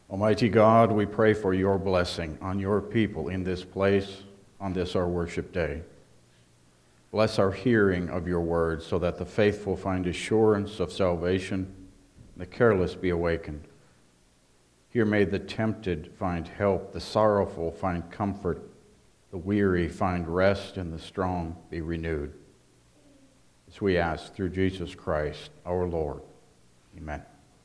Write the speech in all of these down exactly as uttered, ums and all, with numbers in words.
Almighty God, we pray for your blessing on your people in this place, on this our worship day. Bless our hearing of your word so that the faithful find assurance of salvation and the careless be awakened. Here may the tempted find help, the sorrowful find comfort, the weary find rest, and the strong be renewed. As we ask through Jesus Christ, our Lord. Amen.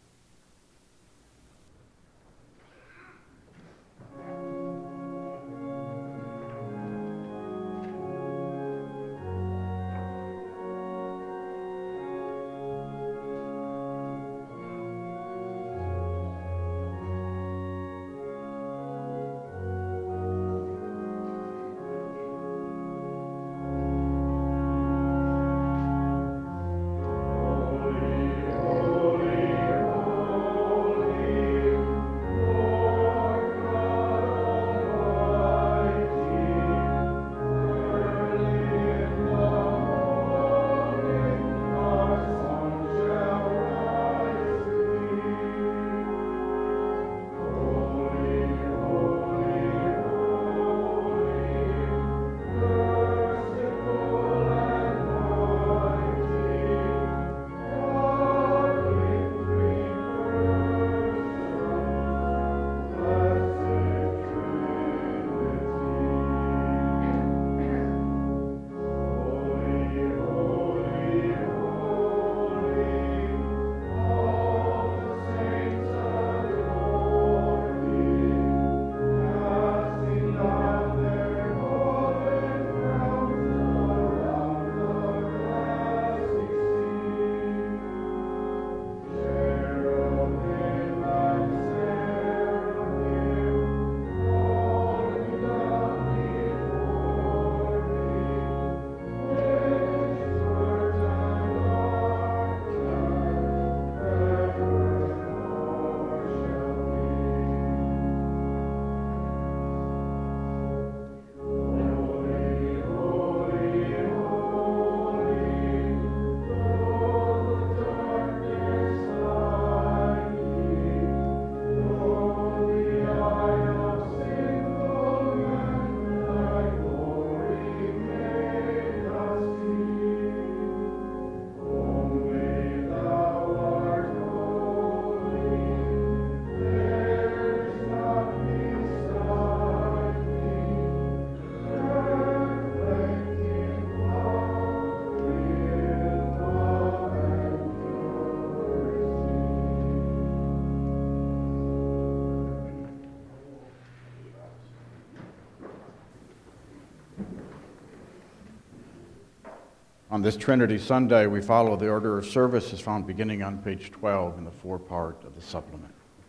On this Trinity Sunday, we follow the order of service as found beginning on page twelve in the forepart of the supplement.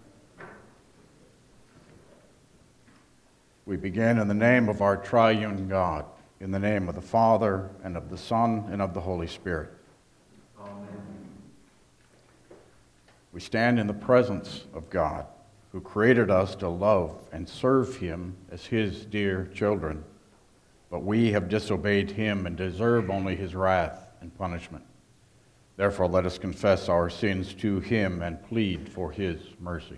We begin in the name of our triune God, in the name of the Father, and of the Son, and of the Holy Spirit. Amen. We stand in the presence of God, who created us to love and serve him as his dear children. But we have disobeyed him and deserve only his wrath and punishment. Therefore, let us confess our sins to him and plead for his mercy.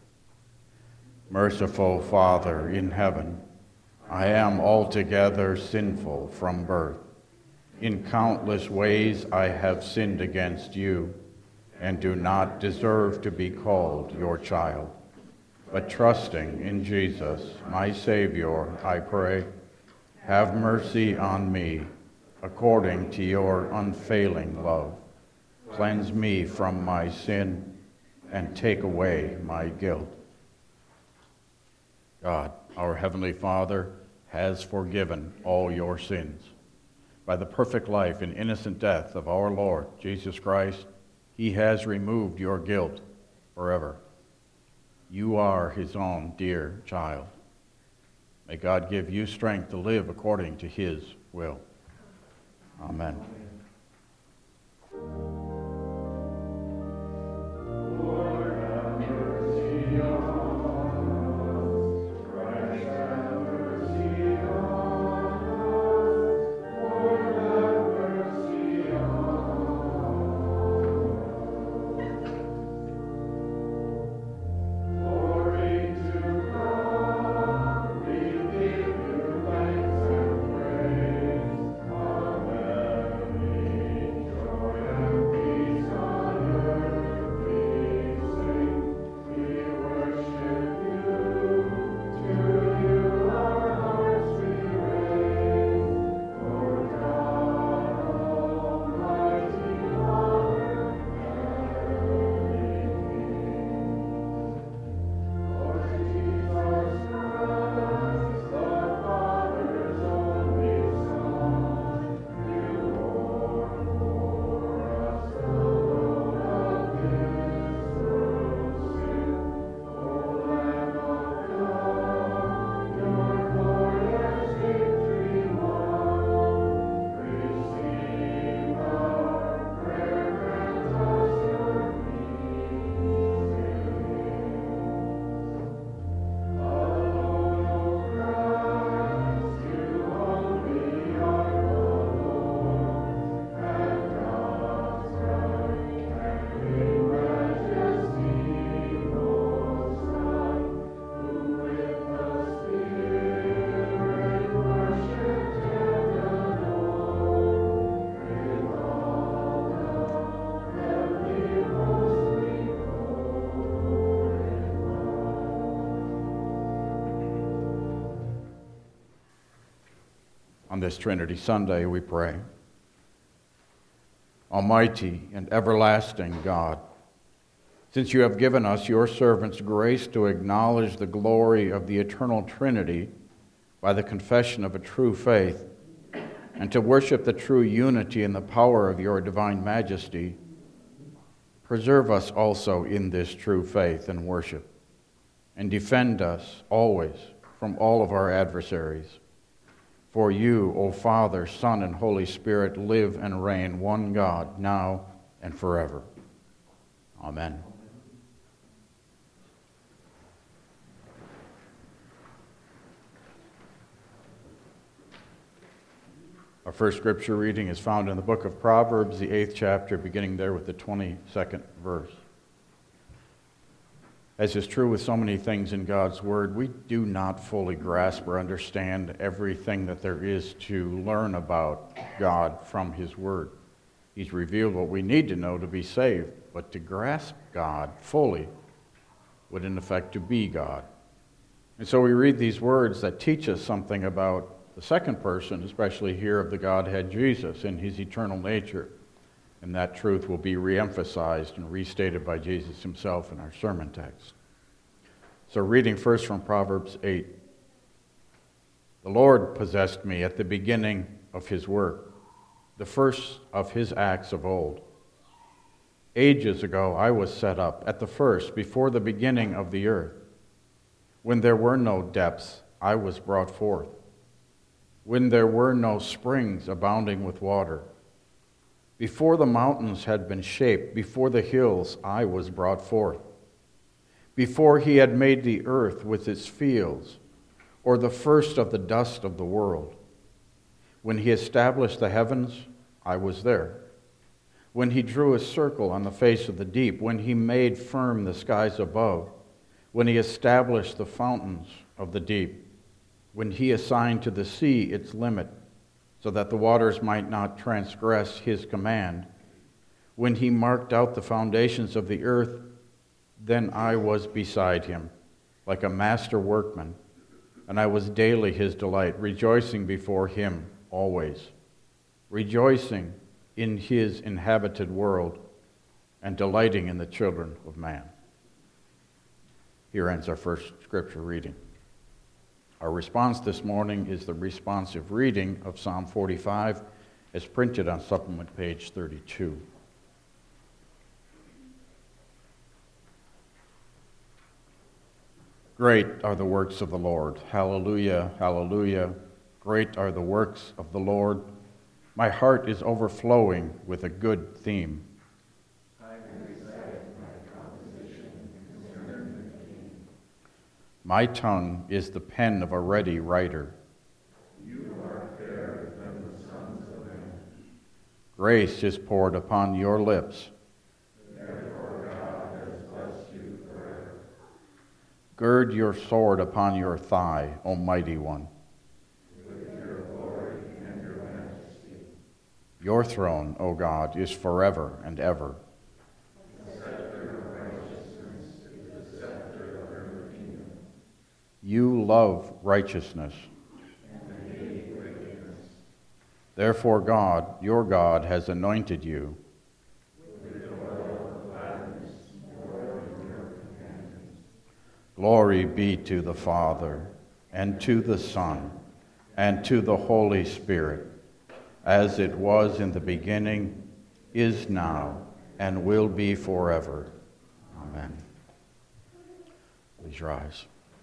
Merciful Father in heaven, I am altogether sinful from birth. In countless ways I have sinned against you and do not deserve to be called your child. But trusting in Jesus, my Savior, I pray, have mercy on me, according to your unfailing love. Cleanse me from my sin and take away my guilt. God, our Heavenly Father, has forgiven all your sins. By the perfect life and innocent death of our Lord Jesus Christ, he has removed your guilt forever. You are his own dear child. May God give you strength to live according to his will. Amen. Lord, have mercy on us. Christ, have mercy on us. Lord, have mercy on us. Glory On this Trinity Sunday, we pray. Almighty and everlasting God, since you have given us, your servants, grace to acknowledge the glory of the eternal Trinity by the confession of a true faith, and to worship the true unity and the power of your divine majesty, preserve us also in this true faith and worship, and defend us always from all of our adversaries. For you, O Father, Son, and Holy Spirit, live and reign, one God, now and forever. Amen. Our first scripture reading is found in the book of Proverbs, the eighth chapter, beginning there with the twenty-second verse. As is true with so many things in God's Word, we do not fully grasp or understand everything that there is to learn about God from His Word. He's revealed what we need to know to be saved, but to grasp God fully would in effect to be God. And so we read these words that teach us something about the second person, especially here of the Godhead Jesus and His eternal nature. And that truth will be reemphasized and restated by Jesus Himself in our sermon text. So reading first from Proverbs eight. The Lord possessed me at the beginning of His work, the first of His acts of old. Ages ago I was set up, at the first, before the beginning of the earth. When there were no depths, I was brought forth. When there were no springs abounding with water. Before the mountains had been shaped, before the hills I was brought forth. Before He had made the earth with its fields, or the first of the dust of the world. When He established the heavens, I was there. When He drew a circle on the face of the deep, when He made firm the skies above, when He established the fountains of the deep, when He assigned to the sea its limit, so that the waters might not transgress His command, when He marked out the foundations of the earth, then I was beside Him, like a master workman, and I was daily His delight, rejoicing before Him always, rejoicing in His inhabited world, and delighting in the children of man. Here ends our first scripture reading. Our response this morning is the responsive reading of Psalm forty-five, as printed on supplement page thirty-two. Great are the works of the Lord. Hallelujah, hallelujah. Great are the works of the Lord. My heart is overflowing with a good theme. My tongue is the pen of a ready writer. You are fairer than the sons of men. Grace is poured upon your lips. Therefore God has blessed you forever. Gird your sword upon your thigh, O mighty one. With your glory and your majesty. Your throne, O God, is forever and ever. You love righteousness. And hate wickedness. Therefore God, your God, has anointed you. With the oil of gladness more than your companions. Glory be to the Father, and to the Son, and to the Holy Spirit, as it was in the beginning, is now, and will be forever. Amen. Please rise.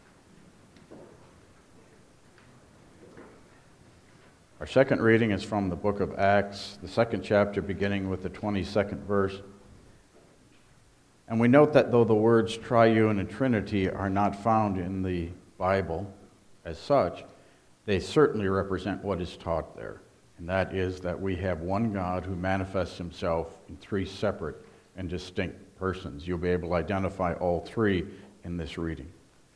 Our second reading is from the book of Acts, the second chapter, beginning with the twenty-second verse. And we note that though the words triune and Trinity are not found in the Bible as such, they certainly represent what is taught there. And that is that we have one God who manifests Himself in three separate and distinct persons. You'll be able to identify all three in this reading.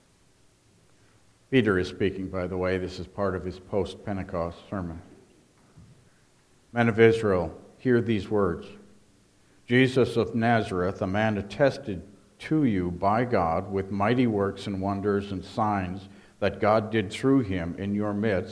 Peter is speaking, by the way. This is part of his post-Pentecost sermon. Men of Israel, hear these words. Jesus of Nazareth, a man attested to you by God with mighty works and wonders and signs that God did through Him in your midst,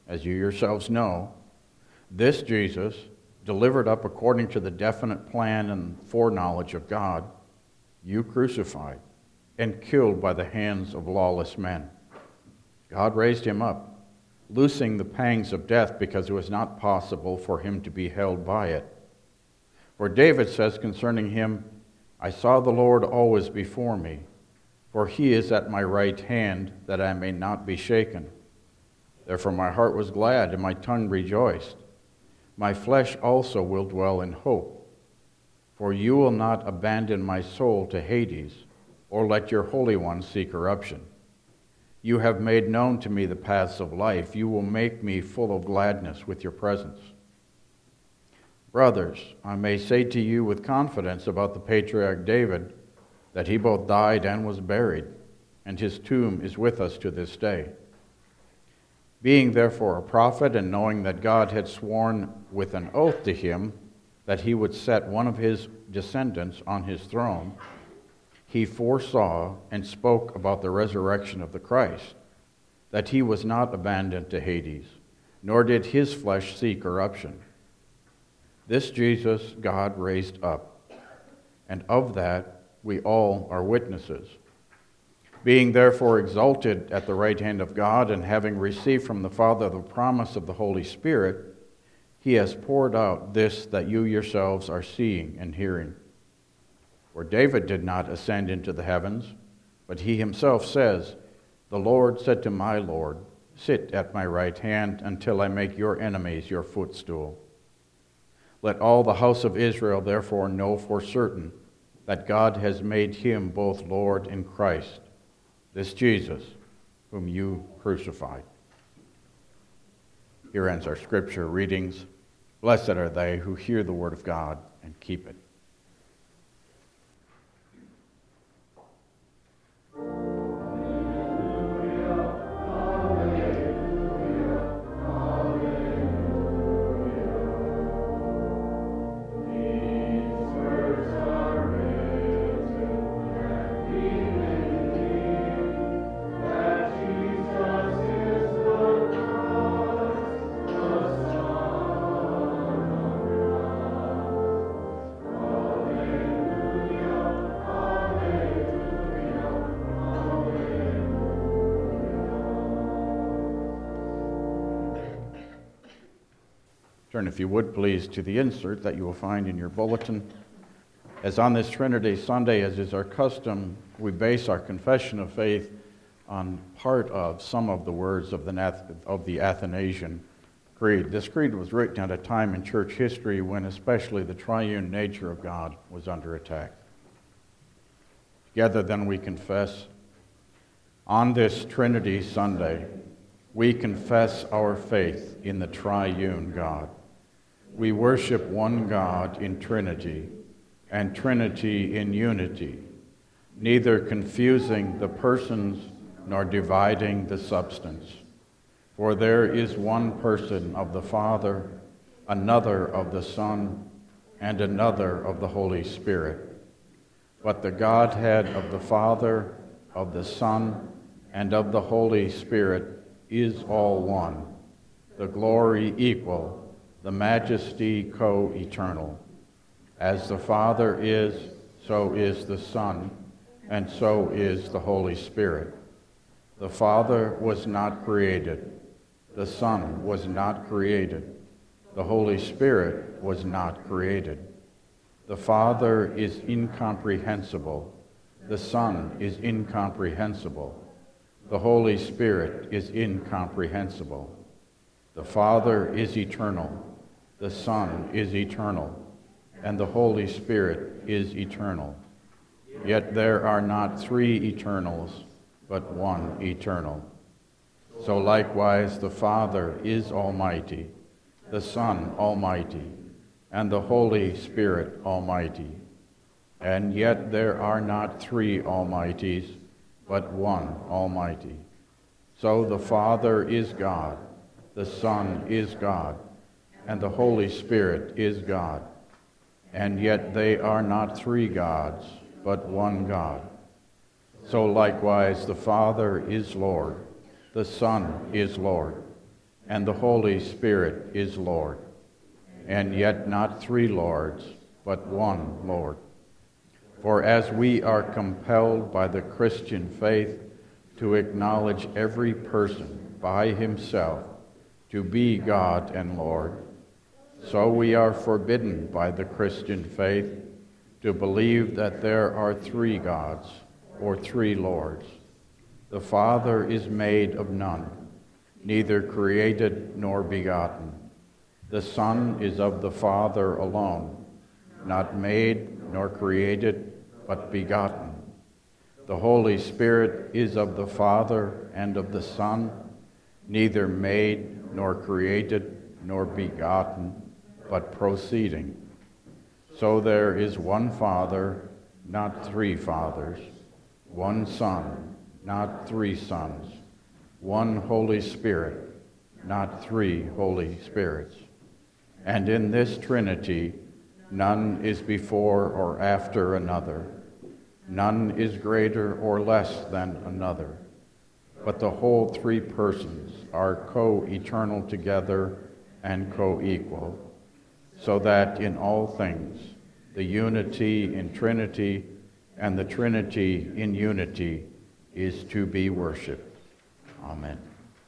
as you yourselves know, this Jesus, delivered up according to the definite plan and foreknowledge of God, you crucified and killed by the hands of lawless men. God raised him up, loosing the pangs of death, because it was not possible for him to be held by it. For David says concerning him, I saw the Lord always before me, for he is at my right hand, that I may not be shaken. Therefore my heart was glad, and my tongue rejoiced. My flesh also will dwell in hope. For you will not abandon my soul to Hades, or let your Holy One see corruption. You have made known to me the paths of life. You will make me full of gladness with your presence. Brothers, I may say to you with confidence about the patriarch David, that he both died and was buried, and his tomb is with us to this day. Being therefore a prophet, and knowing that God had sworn with an oath to him that he would set one of his descendants on his throne, he foresaw and spoke about the resurrection of the Christ, that he was not abandoned to Hades, nor did his flesh see corruption. This Jesus God raised up, and of that we all are witnesses. Being therefore exalted at the right hand of God, and having received from the Father the promise of the Holy Spirit, he has poured out this that you yourselves are seeing and hearing. For David did not ascend into the heavens, but he himself says, The Lord said to my Lord, Sit at my right hand until I make your enemies your footstool. Let all the house of Israel therefore know for certain that God has made him both Lord and Christ, this Jesus, whom you crucified. Here ends our scripture readings. Blessed are they who hear the word of God and keep it. Turn, if you would please, to the insert that you will find in your bulletin. As on this Trinity Sunday, as is our custom, we base our confession of faith on part of some of the words of the, of the Athanasian Creed. This creed was written at a time in church history when especially the triune nature of God was under attack. Together then we confess, on this Trinity Sunday, we confess our faith in the triune God. We worship one God in Trinity, and Trinity in unity, neither confusing the persons nor dividing the substance. For there is one person of the Father, another of the Son, and another of the Holy Spirit. But the Godhead of the Father, of the Son, and of the Holy Spirit is all one, the glory equal, the majesty co-eternal. As the Father is, so is the Son, and so is the Holy Spirit. The Father was not created. The Son was not created. The Holy Spirit was not created. The Father is incomprehensible. The Son is incomprehensible. The Holy Spirit is incomprehensible. The Father is eternal. The Son is eternal. And the Holy Spirit is eternal. Yet there are not three eternals, but one eternal. So likewise the Father is almighty, the Son almighty, and the Holy Spirit almighty. And yet there are not three almighties, but one almighty. So the Father is God, the Son is God, and the Holy Spirit is God. And yet they are not three gods, but one God. So likewise the Father is Lord, the Son is Lord, and the Holy Spirit is Lord, and yet not three Lords, but one Lord. For as we are compelled by the Christian faith to acknowledge every person by himself to be God and Lord, so we are forbidden by the Christian faith to believe that there are three gods or three Lords. The Father is made of none, neither created nor begotten. The Son is of the Father alone, not made nor created, but begotten. The Holy Spirit is of the Father and of the Son, neither made nor created nor begotten, but proceeding. So there is one Father, not three fathers, one Son, not three sons, one Holy Spirit, not three Holy Spirits. And in this Trinity, none is before or after another. None is greater or less than another. But the whole three persons are co-eternal together and co-equal, so that in all things the unity in Trinity and the Trinity in unity is to be worshipped. Amen.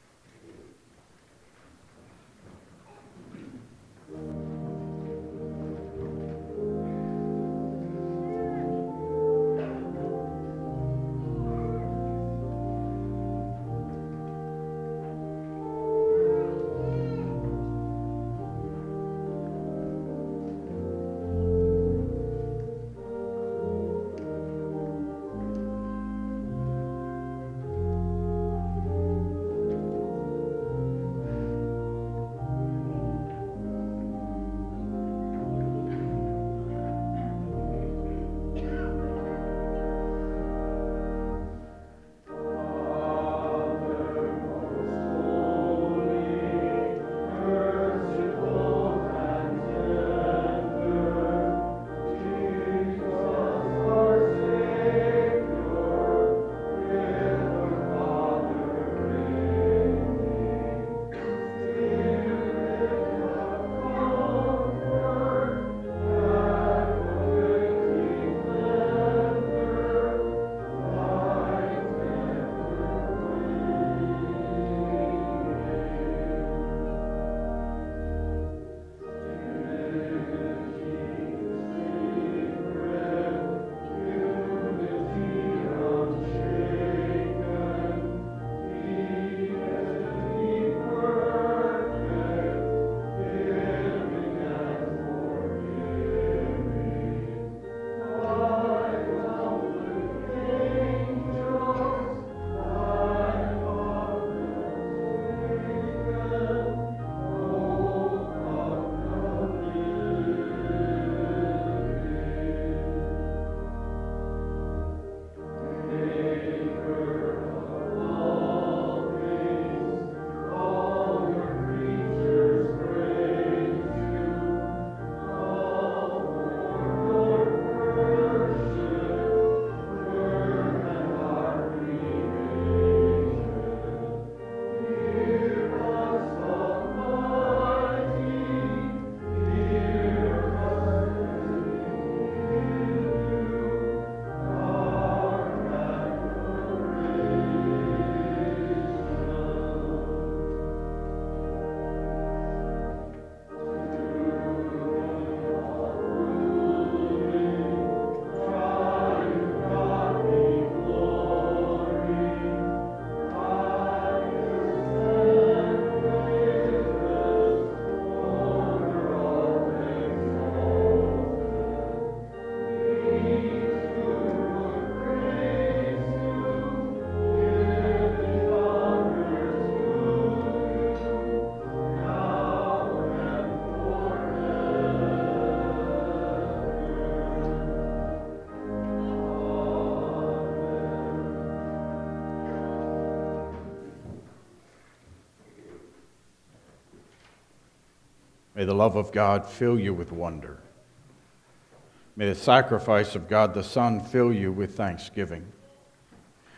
May the love of God fill you with wonder. May the sacrifice of God the Son fill you with thanksgiving.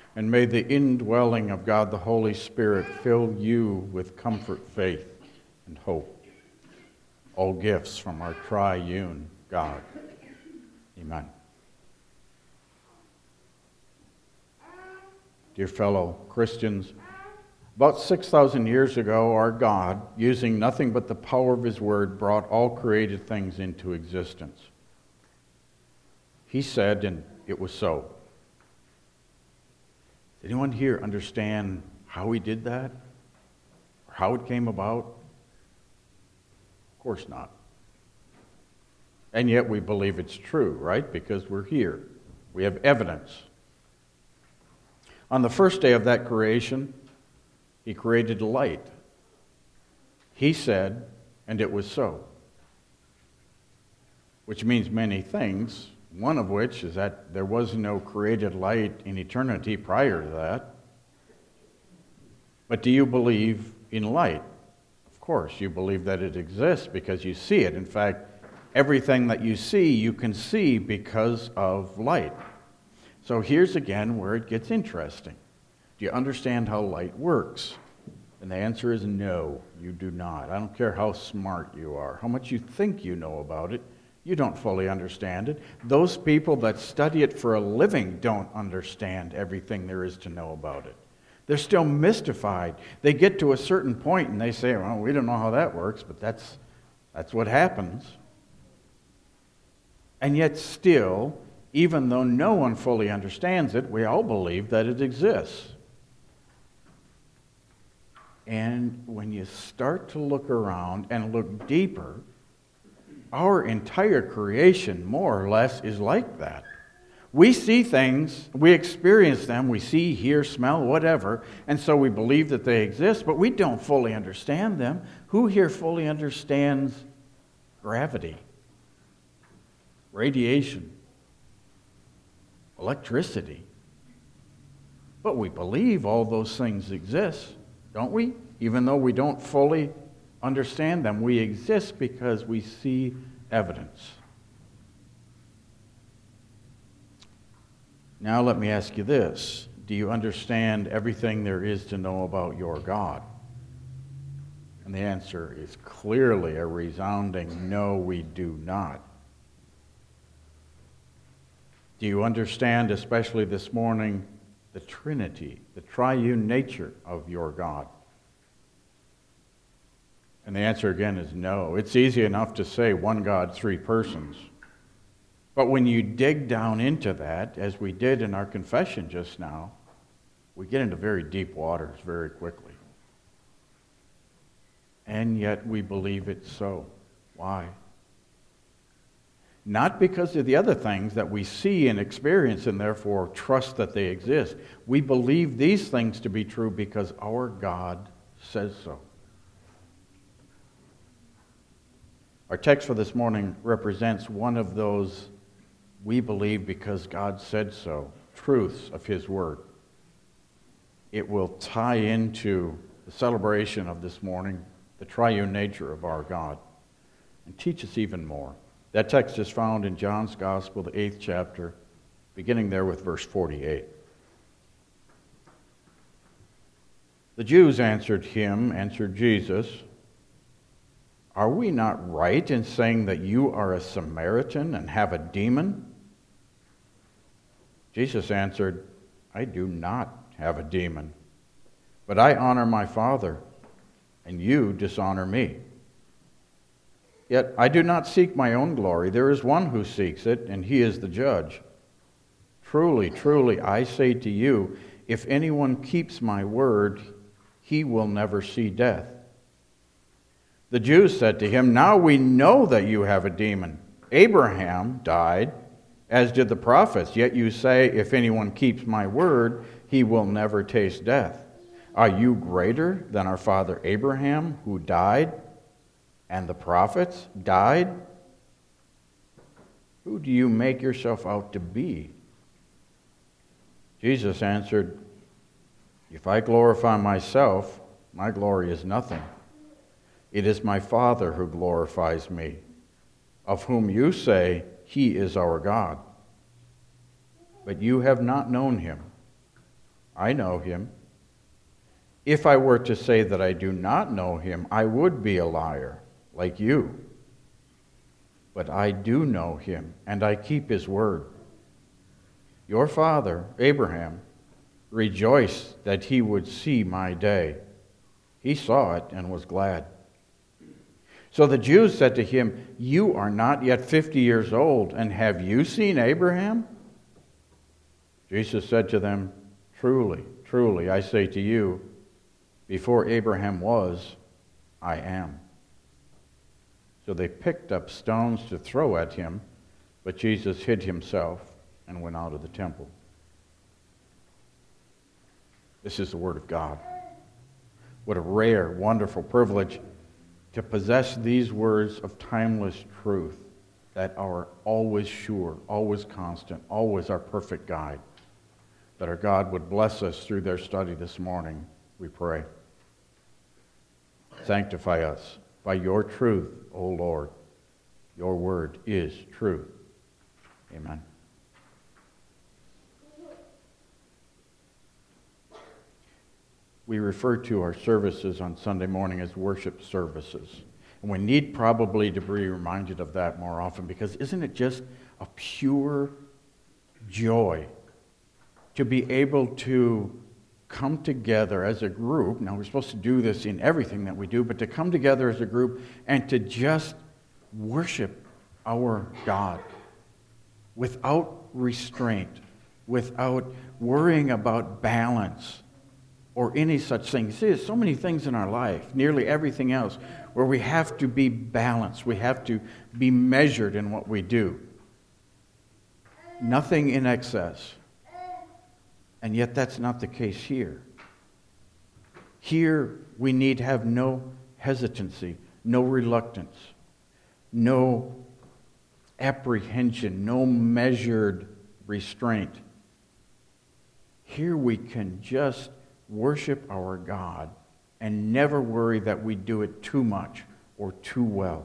And may the indwelling of God the Holy Spirit fill you with comfort, faith, and hope. All gifts from our triune God. Amen. Dear fellow Christians, about six thousand years ago, our God, using nothing but the power of His Word, brought all created things into existence. He said, and it was so. Does anyone here understand how He did that? Or how it came about? Of course not. And yet we believe it's true, right? Because we're here. We have evidence. On the first day of that creation, He created light. He said, and it was so. Which means many things, one of which is that there was no created light in eternity prior to that. But do you believe in light? Of course, you believe that it exists because you see it. In fact, everything that you see, you can see because of light. So here's again where it gets interesting. Do you understand how light works? And the answer is no, you do not. I don't care how smart you are, how much you think you know about it, you don't fully understand it. Those people that study it for a living don't understand everything there is to know about it. They're still mystified. They get to a certain point and they say, well, we don't know how that works, but that's, that's what happens. And yet still, even though no one fully understands it, we all believe that it exists. And when you start to look around and look deeper, our entire creation, more or less, is like that. We see things, we experience them, we see, hear, smell, whatever, and so we believe that they exist, but we don't fully understand them. Who here fully understands gravity, radiation, electricity? But we believe all those things exist, don't we? Even though we don't fully understand them, we exist because we see evidence. Now let me ask you this. Do you understand everything there is to know about your God? And the answer is clearly a resounding no, we do not. Do you understand, especially this morning, the Trinity, the triune nature of your God? And the answer again is no. It's easy enough to say one God, three persons. But when you dig down into that, as we did in our confession just now, we get into very deep waters very quickly. And yet we believe it's so. Why? Not because of the other things that we see and experience and therefore trust that they exist. We believe these things to be true because our God says so. Our text for this morning represents one of those we believe because God said so, truths of His Word. It will tie into the celebration of this morning, the triune nature of our God, and teach us even more. That text is found in John's Gospel, the eighth chapter, beginning there with verse forty-eight. The Jews answered him, answered Jesus, "Are we not right in saying that you are a Samaritan and have a demon?" Jesus answered, "I do not have a demon, but I honor my Father, and you dishonor me. Yet I do not seek my own glory. There is one who seeks it, and He is the judge. Truly, truly, I say to you, if anyone keeps my word, he will never see death." The Jews said to him, "Now we know that you have a demon. Abraham died, as did the prophets, yet you say, if anyone keeps my word, he will never taste death. Are you greater than our father Abraham, who died, and the prophets died? Who do you make yourself out to be?" Jesus answered, "If I glorify myself, my glory is nothing. It is my Father who glorifies me, of whom you say He is our God. But you have not known Him. I know him. If I were to say that I do not know him, I would be a liar, like you. But I do know him, and I keep his word. Your father, Abraham, rejoiced that he would see my day. He saw it and was glad. So the Jews said to him, You are not yet fifty years old, and have you seen Abraham? Jesus said to them, Truly, truly, I say to you, before Abraham was, I am. So they picked up stones to throw at him, but Jesus hid himself and went out of the temple. This is the Word of God. What a rare, wonderful privilege to possess these words of timeless truth that are always sure, always constant, always our perfect guide. That our God would bless us through their study this morning, we pray. Sanctify us by your truth, O Lord. Your word is truth. Amen. We refer to our services on Sunday morning as worship services. And we need probably to be reminded of that more often, because isn't it just a pure joy to be able to come together as a group? Now, we're supposed to do this in everything that we do, but to come together as a group and to just worship our God without restraint, without worrying about balance or any such thing. See, there's so many things in our life, nearly everything else, where we have to be balanced. We have to be measured in what we do. Nothing in excess. And yet that's not the case here. Here we need have no hesitancy, no reluctance, no apprehension, no measured restraint. Here we can just worship our God and never worry that we do it too much or too well.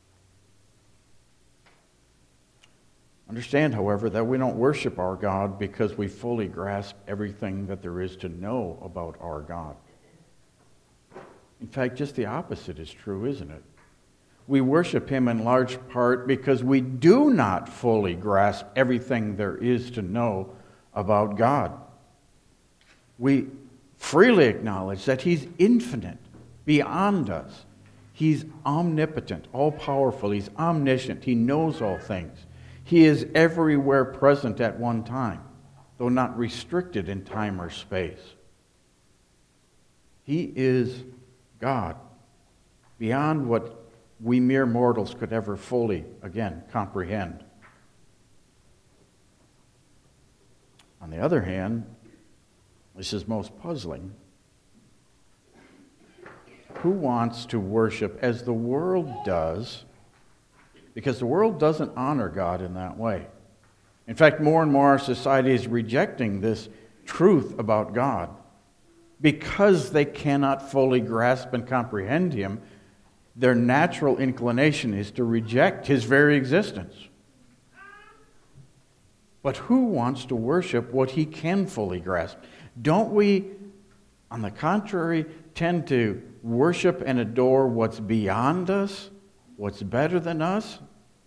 Understand, however, that we don't worship our God because we fully grasp everything that there is to know about our God. In fact, just the opposite is true, isn't it? We worship Him in large part because we do not fully grasp everything there is to know about God. We freely acknowledge that He's infinite, beyond us. He's omnipotent, all-powerful. He's omniscient. He knows all things. He is everywhere present at one time, though not restricted in time or space. He is God, beyond what we mere mortals could ever fully, again, comprehend. On the other hand, this is most puzzling. Who wants to worship as the world does? Because the world doesn't honor God in that way. In fact, more and more our society is rejecting this truth about God. Because they cannot fully grasp and comprehend Him, their natural inclination is to reject His very existence. But who wants to worship what he can fully grasp? Don't we, on the contrary, tend to worship and adore what's beyond us? What's better than us?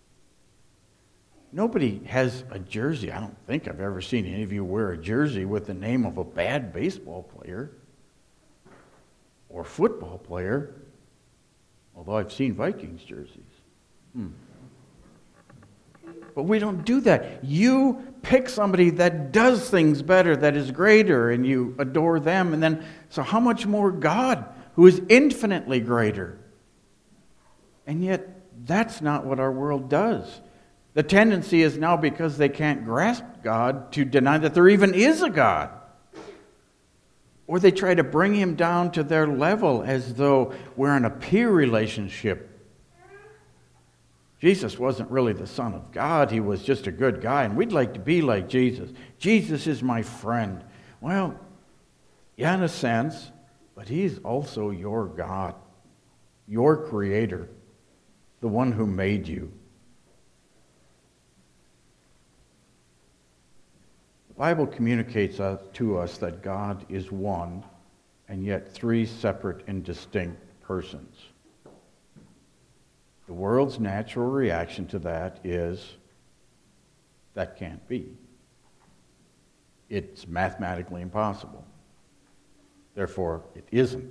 Nobody has a jersey. I don't think I've ever seen any of you wear a jersey with the name of a bad baseball player or football player, although I've seen Vikings jerseys. Hmm. But we don't do that. You pick somebody that does things better, that is greater, and you adore them. And then, so how much more God, who is infinitely greater? And yet, that's not what our world does. The tendency is now, because they can't grasp God, to deny that there even is a God. Or they try to bring Him down to their level as though we're in a peer relationship. Jesus wasn't really the Son of God. He was just a good guy, and we'd like to be like Jesus. Jesus is my friend. Well, yeah, in a sense, but He's also your God, your Creator, the one who made you. Bible communicates uh, to us that God is one and yet three separate and distinct persons. The world's natural reaction to that is, that can't be. It's mathematically impossible. Therefore, it isn't.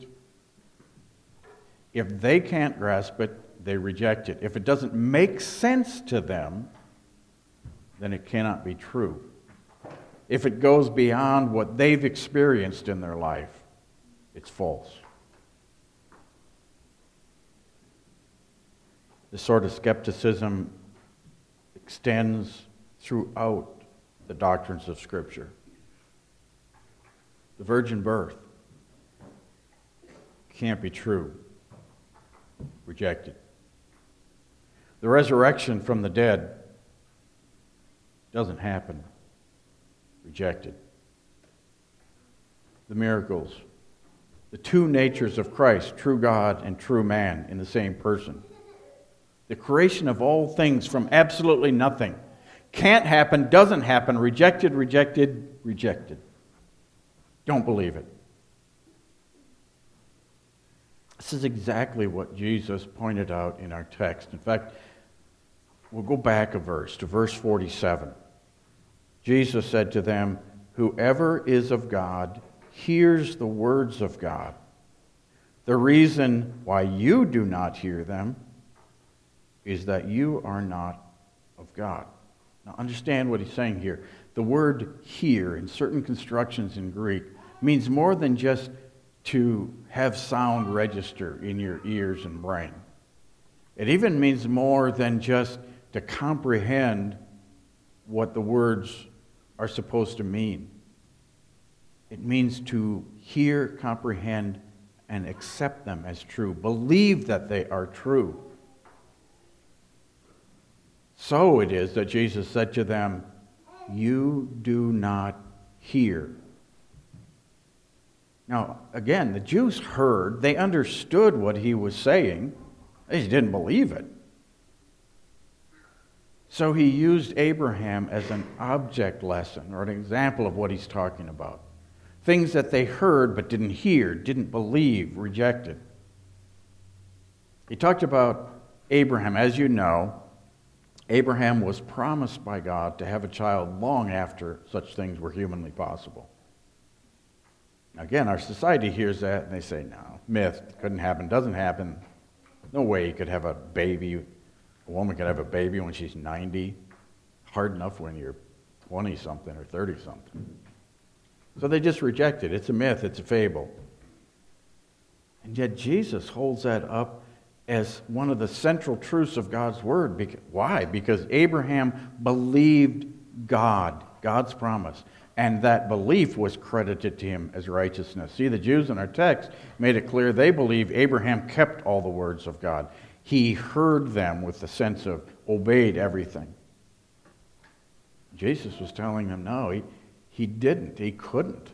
If they can't grasp it, they reject it. If it doesn't make sense to them, then it cannot be true. If it goes beyond what they've experienced in their life, it's false. This sort of skepticism extends throughout the doctrines of Scripture. The virgin birth can't be true. Rejected. The resurrection from the dead doesn't happen. Rejected. The miracles, the two natures of Christ, true God and true man in the same person. The creation of all things from absolutely nothing. Can't happen, doesn't happen, rejected, rejected, rejected. Don't believe it. This is exactly what Jesus pointed out in our text. In fact, we'll go back a verse, to verse forty-seven. Jesus said to them, "Whoever is of God hears the words of God. The reason why you do not hear them is that you are not of God." Now understand what he's saying here. The word "hear" in certain constructions in Greek means more than just to have sound register in your ears and brain. It even means more than just to comprehend what the words are supposed to mean. It means to hear, comprehend, and accept them as true. Believe that they are true. So it is that Jesus said to them, "You do not hear." Now, again, the Jews heard, they understood what he was saying. They just didn't believe it. So he used Abraham as an object lesson or an example of what he's talking about. Things that they heard but didn't hear, didn't believe, rejected. He talked about Abraham. As you know, Abraham was promised by God to have a child long after such things were humanly possible. Again, our society hears that and they say, no, myth, couldn't happen, doesn't happen. No way you could have a baby. A woman could have a baby when she's ninety. Hard enough when you're twenty-something or thirty-something. So they just reject it. It's a myth, it's a fable. And yet Jesus holds that up as one of the central truths of God's Word. Why? Because Abraham believed God, God's promise. And that belief was credited to him as righteousness. See, the Jews in our text made it clear they believe Abraham kept all the words of God. He heard them with the sense of obeyed everything. Jesus was telling them, no, he, he didn't. He couldn't.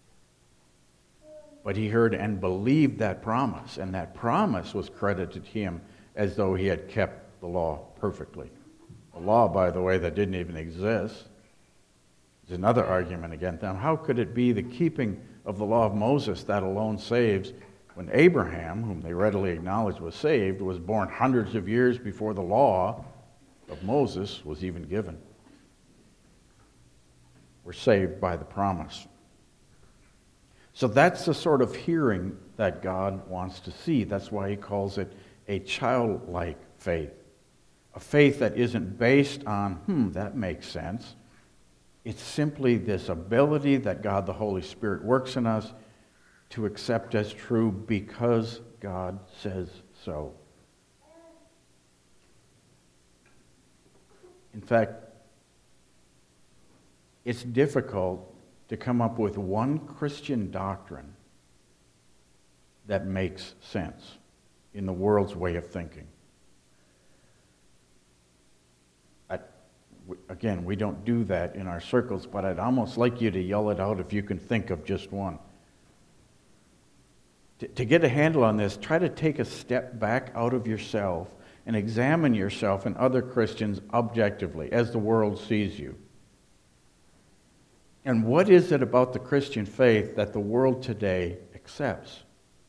But he heard and believed that promise. And that promise was credited to him as though he had kept the law perfectly. A law, by the way, that didn't even exist. There's another argument against them. How could it be the keeping of the law of Moses that alone saves when Abraham, whom they readily acknowledged was saved, was born hundreds of years before the law of Moses was even given? We're saved by the promise. So that's the sort of hearing that God wants to see. That's why he calls it a childlike faith. A faith that isn't based on, hmm, that makes sense. It's simply this ability that God the Holy Spirit works in us to accept as true because God says so. In fact, it's difficult to come up with one Christian doctrine that makes sense in the world's way of thinking. Again, we don't do that in our circles, but I'd almost like you to yell it out if you can think of just one. To, to get a handle on this, try to take a step back out of yourself and examine yourself and other Christians objectively as the world sees you. And what is it about the Christian faith that the world today accepts?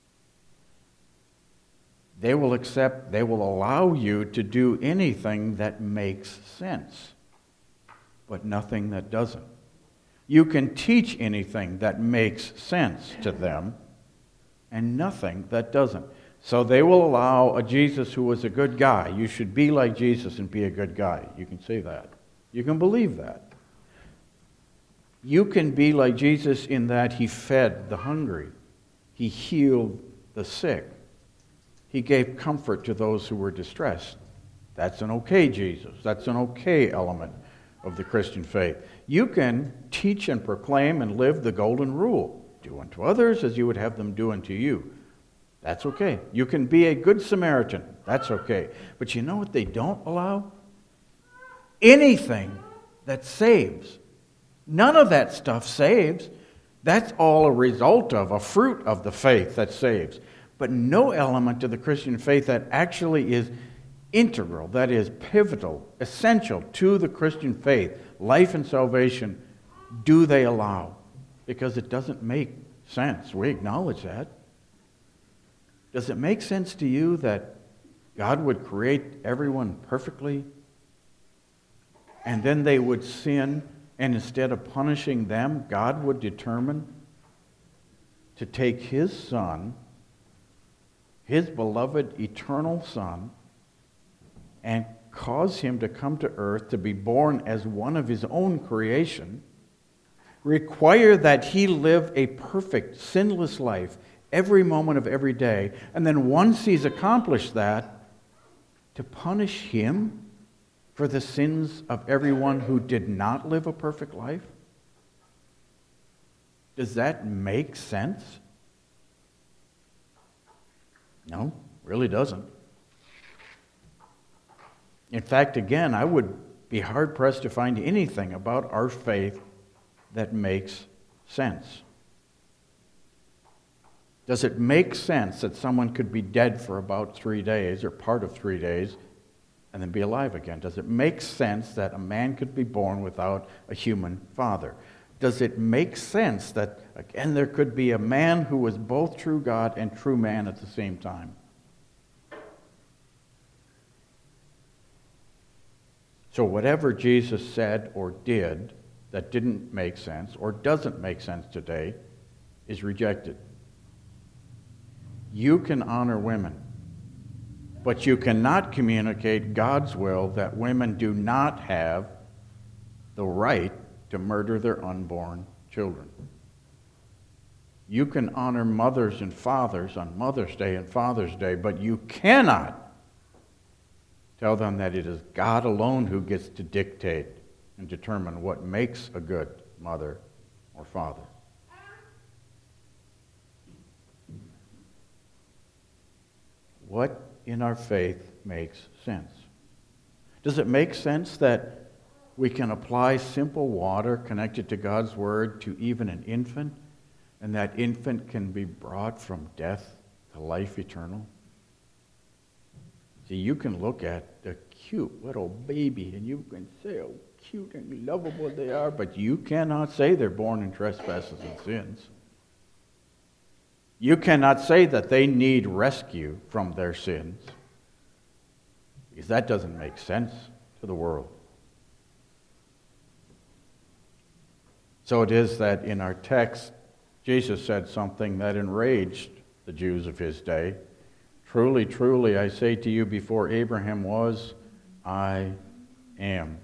They will accept, they will allow you to do anything that makes sense, but nothing that doesn't. You can teach anything that makes sense to them, and nothing that doesn't. So they will allow a Jesus who was a good guy. You should be like Jesus and be a good guy. You can say that. You can believe that. You can be like Jesus in that he fed the hungry. He healed the sick. He gave comfort to those who were distressed. That's an okay Jesus. That's an okay element of the Christian faith. You can teach and proclaim and live the golden rule. Do unto others as you would have them do unto you. That's okay. You can be a good Samaritan. That's okay. But you know what they don't allow? Anything that saves. None of that stuff saves. That's all a result of, a fruit of the faith that saves. But no element of the Christian faith that actually is integral, that is pivotal, essential to the Christian faith, life and salvation, do they allow? Because it doesn't make sense. We acknowledge that. Does it make sense to you that God would create everyone perfectly and then they would sin, and instead of punishing them, God would determine to take His Son, His beloved eternal Son, and cause Him to come to earth to be born as one of His own creation, require that He live a perfect, sinless life every moment of every day, and then once He's accomplished that, to punish Him for the sins of everyone who did not live a perfect life? Does that make sense? No, really doesn't. In fact, again, I would be hard-pressed to find anything about our faith that makes sense. Does it make sense that someone could be dead for about three days or part of three days and then be alive again? Does it make sense that a man could be born without a human father? Does it make sense that, again, there could be a man who was both true God and true man at the same time? So whatever Jesus said or did that didn't make sense or doesn't make sense today is rejected. You can honor women, but you cannot communicate God's will that women do not have the right to murder their unborn children. You can honor mothers and fathers on Mother's Day and Father's Day, but you cannot tell them that it is God alone who gets to dictate and determine what makes a good mother or father. What in our faith makes sense? Does it make sense that we can apply simple water connected to God's Word to even an infant, and that infant can be brought from death to life eternal? See, you can look at the cute little baby, and you can say how cute and lovable they are, but you cannot say they're born in trespasses and sins. You cannot say that they need rescue from their sins, because that doesn't make sense to the world. So it is that in our text, Jesus said something that enraged the Jews of his day. Truly, truly, I say to you, before Abraham was, I am.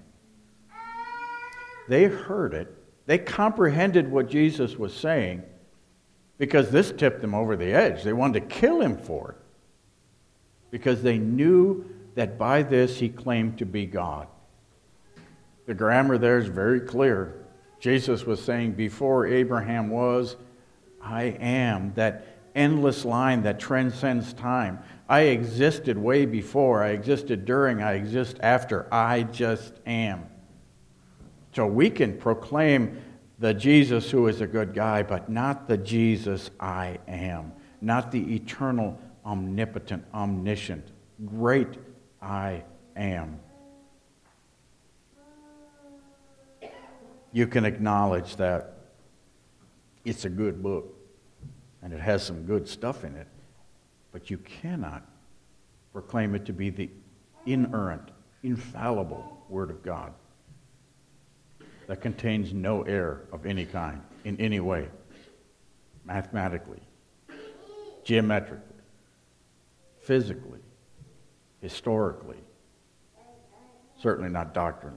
They heard it. They comprehended what Jesus was saying, because this tipped them over the edge. They wanted to kill him for it, because they knew that by this he claimed to be God. The grammar there is very clear. Jesus was saying, before Abraham was, I am. That endless line that transcends time. I existed way before, I existed during, I exist after. I just am. So we can proclaim the Jesus who is a good guy, but not the Jesus I am. Not the eternal, omnipotent, omniscient, great I am. You can acknowledge that it's a good book and it has some good stuff in it, but you cannot proclaim it to be the inerrant, infallible Word of God that contains no error of any kind, in any way, mathematically, geometrically, physically, historically, certainly not doctrinally.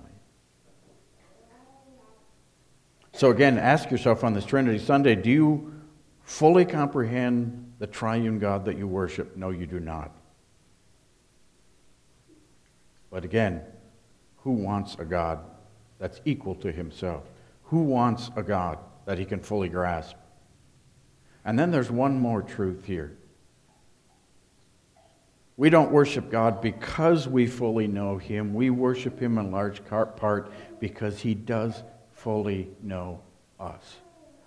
So again, ask yourself on this Trinity Sunday, do you fully comprehend the triune God that you worship? No, you do not. But again, who wants a God that's equal to himself? Who wants a God that he can fully grasp? And then there's one more truth here. We don't worship God because we fully know him. We worship him in large part because he does fully know us.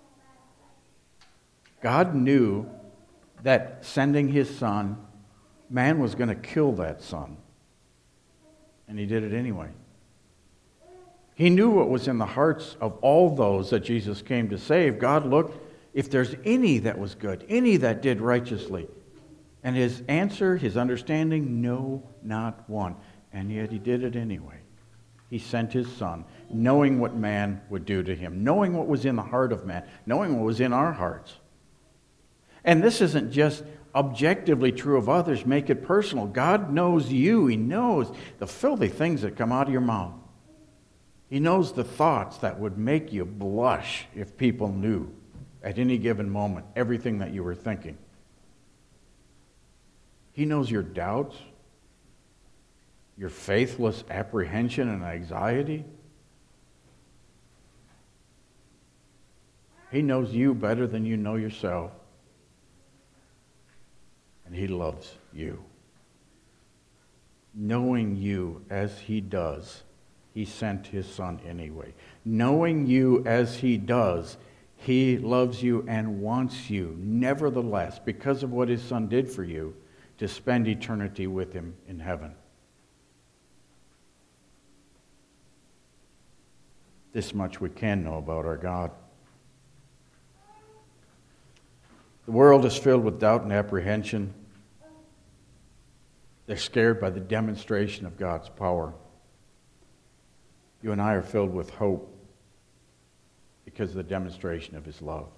God knew that sending his son, man was going to kill that son. And he did it anyway. He knew what was in the hearts of all those that Jesus came to save. God looked, if there's any that was good, any that did righteously. And his answer, his understanding, no, not one. And yet he did it anyway. He sent his son, knowing what man would do to him, knowing what was in the heart of man, knowing what was in our hearts. And this isn't just objectively true of others. Make it personal. God knows you. He knows the filthy things that come out of your mouth. He knows the thoughts that would make you blush if people knew at any given moment everything that you were thinking. He knows your doubts, your faithless apprehension and anxiety. He knows you better than you know yourself. And he loves you. Knowing you as he does, he sent his son anyway. Knowing you as he does, he loves you and wants you, nevertheless, because of what his son did for you, to spend eternity with him in heaven. This much we can know about our God. The world is filled with doubt and apprehension. They're scared by the demonstration of God's power. You and I are filled with hope because of the demonstration of his love.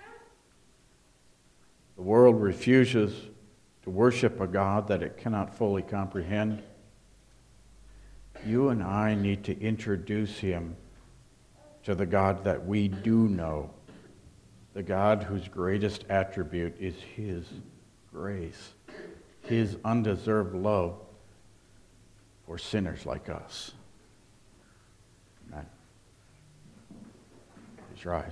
The world refuses to worship a God that it cannot fully comprehend. You and I need to introduce him to the God that we do know, the God whose greatest attribute is his grace, his undeserved love for sinners like us. Amen. Please rise.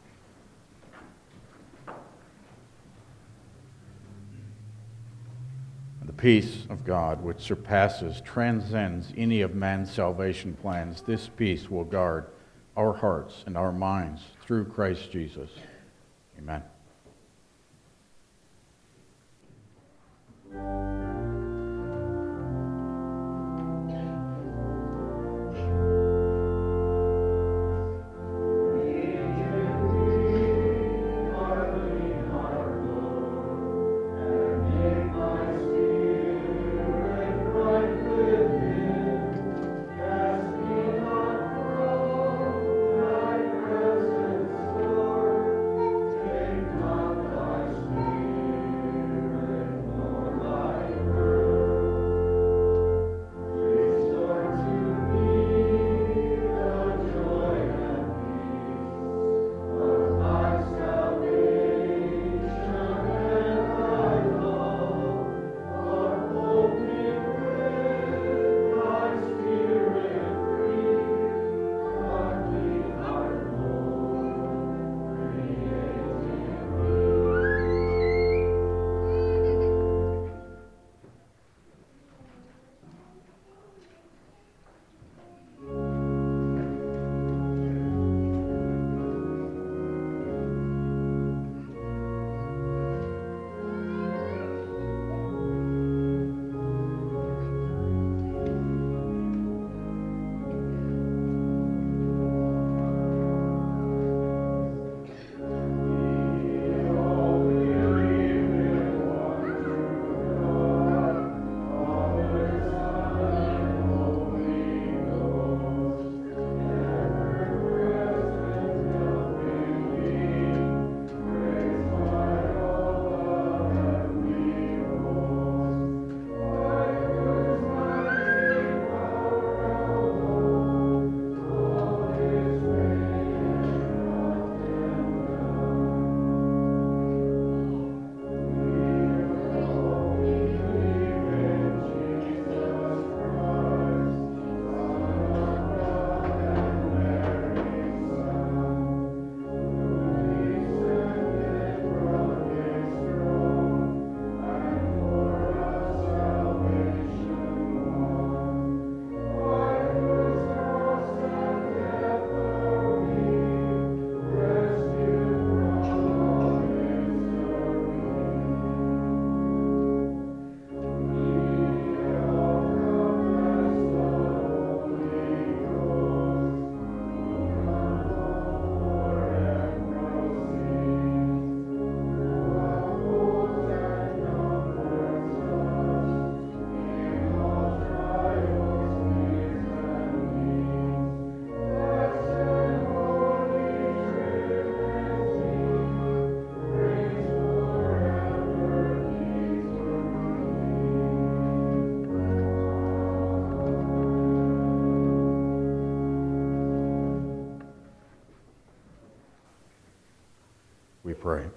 The peace of God, which surpasses, transcends any of man's salvation plans, this peace will guard our hearts and our minds through Christ Jesus. Amen. pray.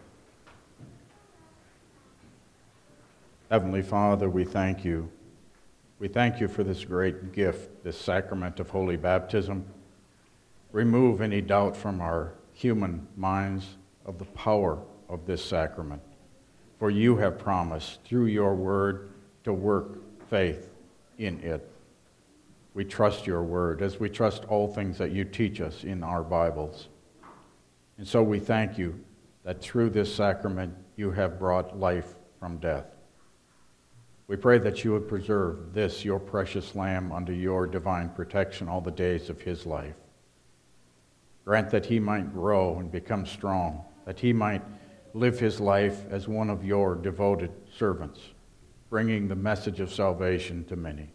Heavenly Father, we thank you. We thank you for this great gift, this sacrament of holy baptism. Remove any doubt from our human minds of the power of this sacrament. For you have promised through your word to work faith in it. We trust your word as we trust all things that you teach us in our Bibles. And so we thank you that through this sacrament you have brought life from death. We pray that you would preserve this, your precious Lamb, under your divine protection all the days of his life. Grant that he might grow and become strong, that he might live his life as one of your devoted servants, bringing the message of salvation to many.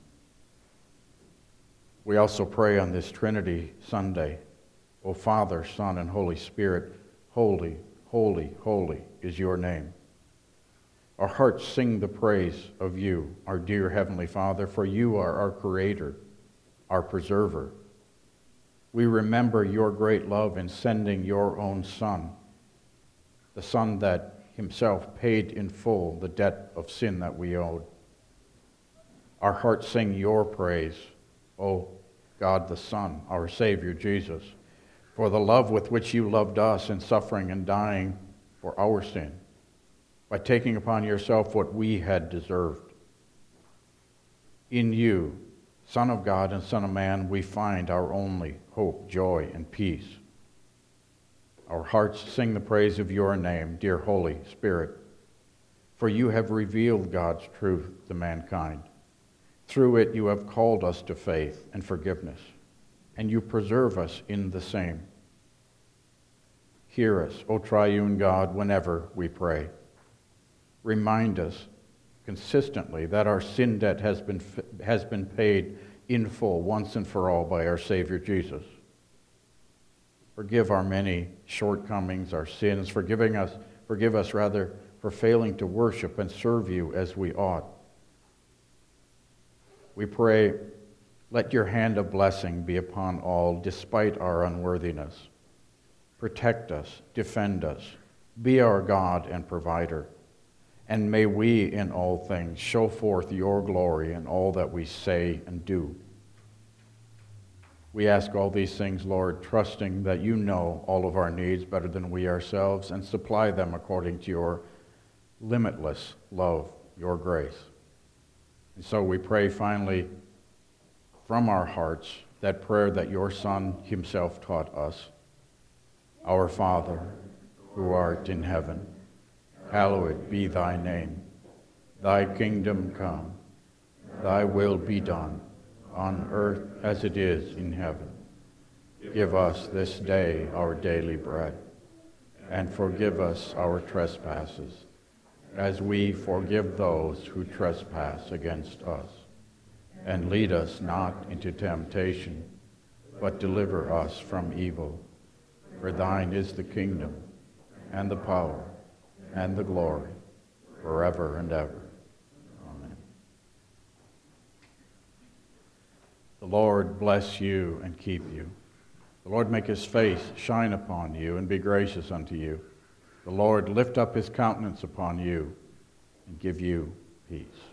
We also pray on this Trinity Sunday, O Father, Son, and Holy Spirit, holy, holy, holy is your name. Our hearts sing the praise of you, our dear Heavenly Father, for you are our Creator, our Preserver. We remember your great love in sending your own Son, the Son that himself paid in full the debt of sin that we owed. Our hearts sing your praise, O God the Son, our Savior Jesus, for the love with which you loved us in suffering and dying for our sin, by taking upon yourself what we had deserved. In you, Son of God and Son of Man, we find our only hope, joy, and peace. Our hearts sing the praise of your name, dear Holy Spirit, for you have revealed God's truth to mankind. Through it you have called us to faith and forgiveness, and you preserve us in the same. Hear us, O triune God, whenever we pray. Remind us consistently that our sin debt has been, has been paid in full once and for all by our Savior Jesus. Forgive our many shortcomings, our sins, forgiving us, forgive us rather for failing to worship and serve you as we ought. We pray, let your hand of blessing be upon all despite our unworthiness. Protect us, defend us, be our God and provider. And may we in all things show forth your glory in all that we say and do. We ask all these things, Lord, trusting that you know all of our needs better than we ourselves and supply them according to your limitless love, your grace. And so we pray finally from our hearts that prayer that your Son himself taught us. Our Father, who art in heaven, hallowed be thy name. Thy kingdom come, thy will be done, on earth as it is in heaven. Give us this day our daily bread, and forgive us our trespasses, as we forgive those who trespass against us. And lead us not into temptation, but deliver us from evil. For thine is the kingdom, and the power, and the glory, forever and ever. Amen. The Lord bless you and keep you. The Lord make his face shine upon you and be gracious unto you. The Lord lift up his countenance upon you and give you peace.